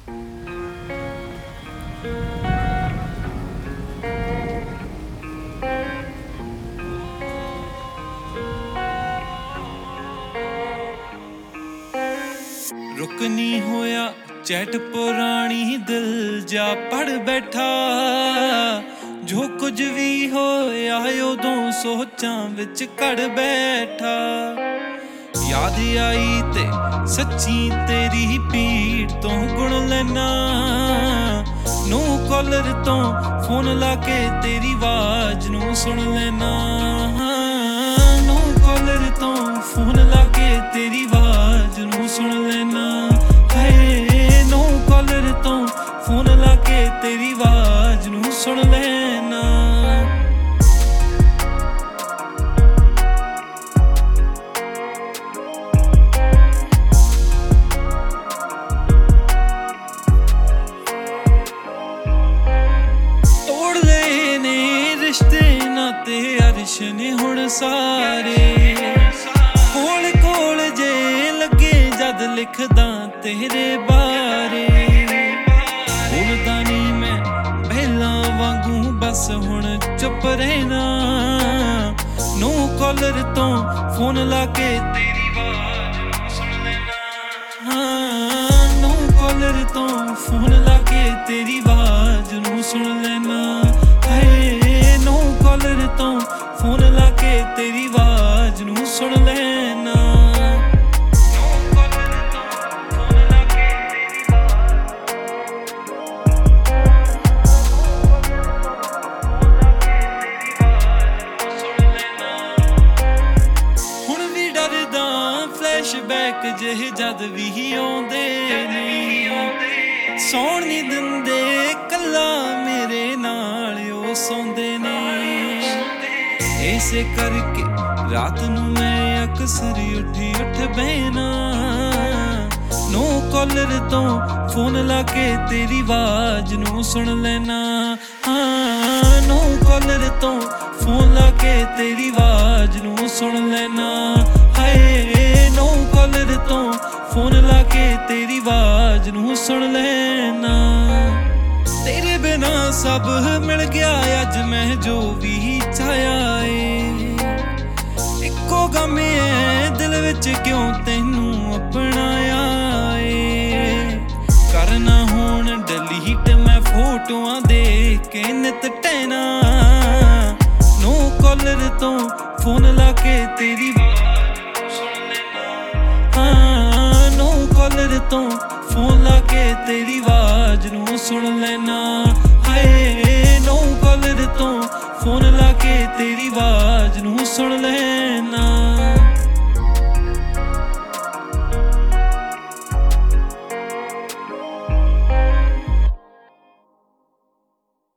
रुक नहीं होया चैट पुरानी दिल जा पढ़ बैठा जो कुछ भी होया उदों सोचां विच कड़ बैठा याद आई ते सच्ची तेरी पीड़ तो गुण लेना नू कॉलर तो फोन लाके तेरी आवाज नू सुन लेना नू कॉलर तो फोन लाके तेरी आवाज नू सुन लेना है नू कॉलर तो फोन लाके तेरी आवाज नू सुन लेना रिश्ते नाते अर्श ने हुण सारे कोल कोल जे लगे जद लिखदा तेरे बारे बोलदा नहीं मैं पहला वांगू बस हुण चुप रहना नो कॉलर तो फोन लाके तेरी आवाज सुन लेना हाँ नो कॉलर तो फोन लाके तेरी आवाज नू सुन लेना नो कॉलर तो फोन लाके तेरी आवाज नू सुन लेना हुण भी डरदा फ्लैशबैक जे जद भी आउंदे ने सौण नहीं दिंदे कल्ला मेरे नाल ओ सौंदे ने ऐसे करके रात नू मैं अक्सर उठ बहना नो कॉलर तो फोन लाके तेरी आवाज नू सुन लेना हाँ नो कॉलर तो फोन लाके तेरी आवाज नू सुन लेना हाय नो कॉलर तो फोन लाके तेरी आवाज नू सुन लेना तेरे बिना सब मिल गया अज मैं जो भी चाहया इको गम है दिल विच क्यों तेनू अपनाया करना हुण डिलीट मैं फोटोआं देख के नित टहना नो कॉलर तो फोन लाके तेरी हाँ नो कॉलर तो फोन लाके तेरी आवाज नू सुन लेना हाय नो कॉलर तो फोन लाके तेरी आवाज नू सुन ले